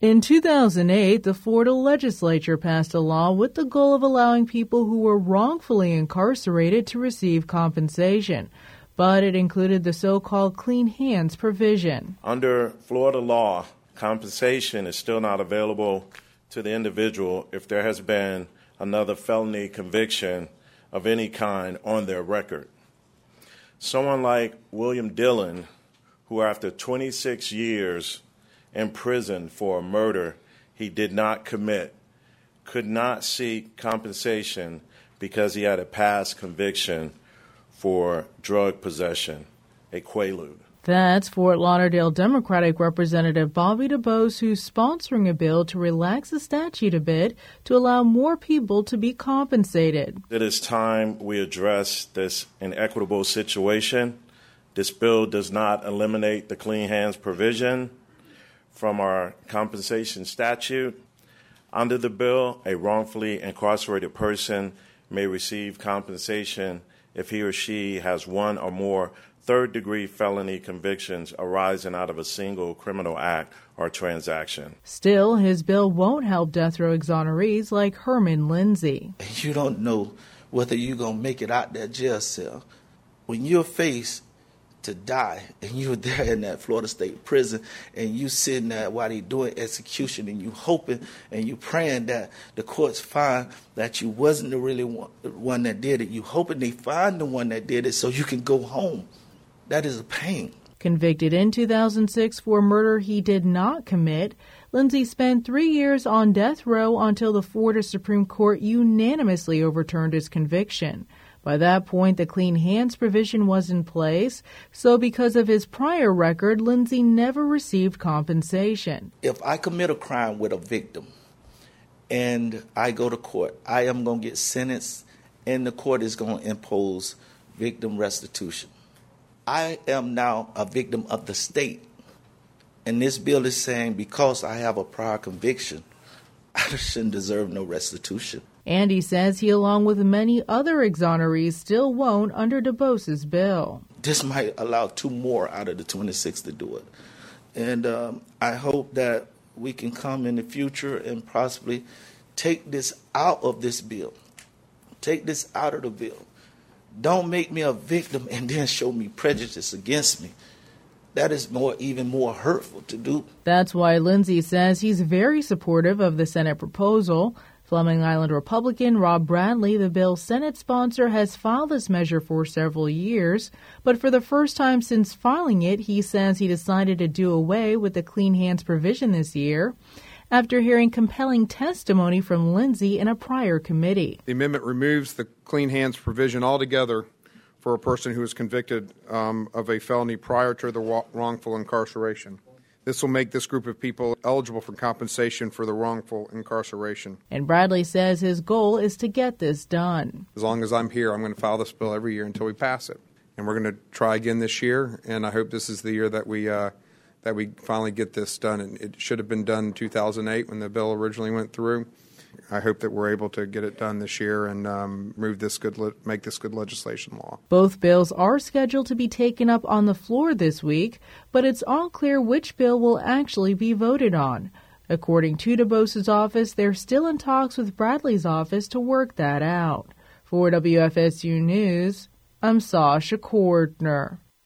In 2008, the Florida legislature passed a law with the goal of allowing people who were wrongfully incarcerated to receive compensation, but it included the so-called clean hands provision. Under Florida law, compensation is still not available to the individual if there has been another felony conviction of any kind on their record. Someone like William Dillon, who after 26 years in prison for a murder he did not commit, could not seek compensation because he had a past conviction for drug possession, a quaalude. That's Fort Lauderdale Democratic Representative Bobby DuBose, who's sponsoring a bill to relax the statute a bit to allow more people to be compensated. It is time we address this inequitable situation. This bill does not eliminate the clean hands provision from our compensation statute. Under the bill, a wrongfully incarcerated person may receive compensation if he or she has one or more third-degree felony convictions arising out of a single criminal act or transaction. Still, his bill won't help death row exonerees like Herman Lindsay. You don't know whether you're going to make it out that jail cell. When you're faced to die, and you're there in that Florida State prison, and you sitting there while they doing execution, and you hoping and you praying that the courts find that you wasn't the really one that did it. You hoping they find the one that did it so you can go home. That is a pain. Convicted in 2006 for murder he did not commit, Lindsay spent 3 years on death row until the Florida Supreme Court unanimously overturned his conviction. By that point, the clean hands provision was in place, so because of his prior record, Lindsay never received compensation. If I commit a crime with a victim and I go to court, I am going to get sentenced and the court is going to impose victim restitution. I am now a victim of the state, and this bill is saying because I have a prior conviction, I shouldn't deserve no restitution. And he says he, along with many other exonerees, still won't under DuBose's bill. This might allow 2 more out of the 26 to do it. And I hope that we can come in the future and possibly take this out of this bill. Take this out of the bill. Don't make me a victim and then show me prejudice against me. That is even more hurtful to do. That's why Lindsay says he's very supportive of the Senate proposal. Fleming Island Republican Rob Bradley, the bill's Senate sponsor, has filed this measure for several years, but for the first time since filing it, he says he decided to do away with the clean hands provision this year after hearing compelling testimony from Lindsay in a prior committee. The amendment removes the clean hands provision altogether for a person who is convicted of a felony prior to the wrongful incarceration. This will make this group of people eligible for compensation for the wrongful incarceration. And Bradley says his goal is to get this done. As long as I'm here, I'm going to file this bill every year until we pass it. And we're going to try again this year, and I hope this is the year that we finally get this done. And it should have been done in 2008 when the bill originally went through. I hope that we're able to get it done this year and make this good legislation law. Both bills are scheduled to be taken up on the floor this week, but it's unclear which bill will actually be voted on. According to DuBose's office, they're still in talks with Bradley's office to work that out. For WFSU News, I'm Sasha Cordner.